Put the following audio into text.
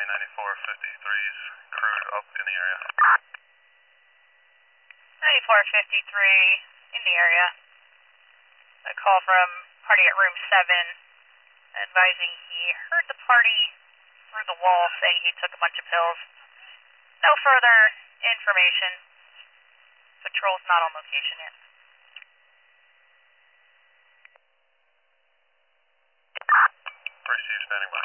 9453's crewed up in the area. 9453 in the area. A call from party at room 7 advising he heard the party through the wall saying he took a bunch of pills. No further information. Patrol's not on location yet. Received, standing by.